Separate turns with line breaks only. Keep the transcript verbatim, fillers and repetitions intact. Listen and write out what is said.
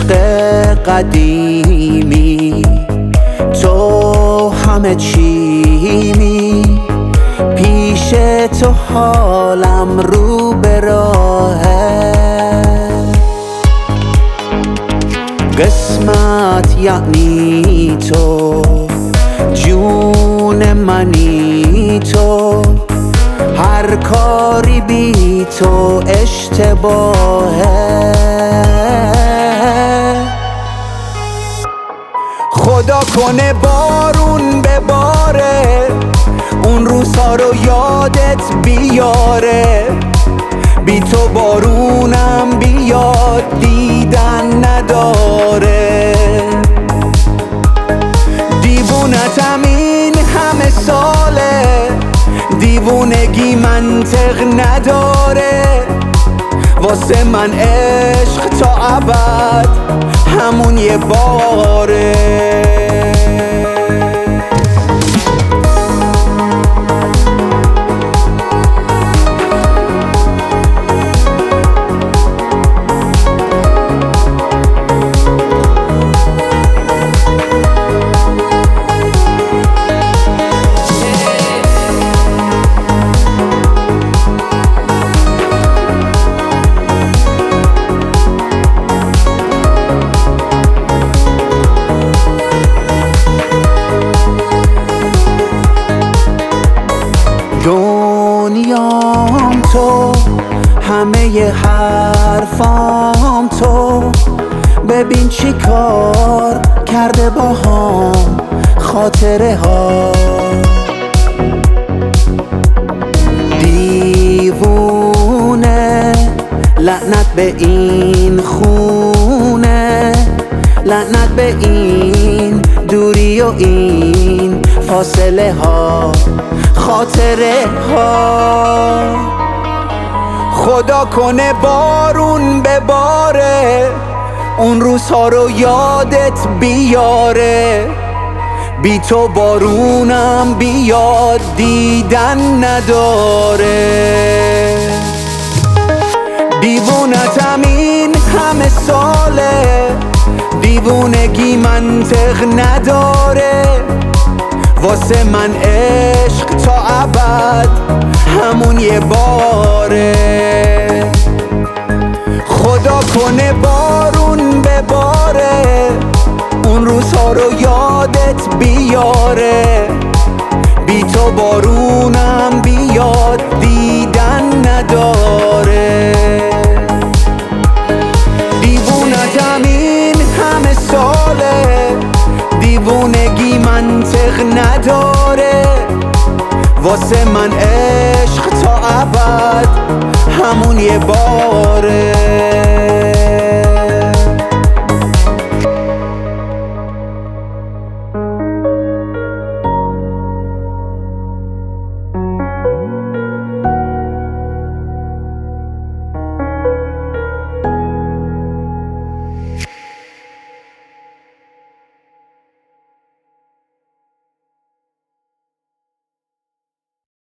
عشق قدیمی، تو همه چیمی، پیش تو حالم رو به راهه. قسمت یعنی تو، جون منی تو، هر کاری بی تو اشتباهه. خدا کنه بارون بباره، اون روزها رو یادت بیاره، بی تو بارونم بیاد دیدن نداره. دیوونتم این همه ساله، دیوونگی منطق نداره، واسه من عشق تا ابد همون یه باره. دنیام تو، همه ی حرفام تو، ببین چی کار کرده باهام خاطره ها. دیوونه لعنت به این خونه، لعنت به این دوری و این فاصله ها، خاطره ها. خدا کنه بارون بباره، اون روزها رو یادت بیاره، بی تو بارونم بیاد دیدن نداره. دیوونتم این همه ساله، دیوونگی منطق نداره، واسه من عشق تا ابد همون یه باره. خدا کنه بارون بباره، اون روزها رو یادت بیاره، بی تو بارونم بیاد دیدن نداره. دیوونتم این همه ساله، دیوونگی منطق نداره، واسه من عشق تا ابد همون یه بار.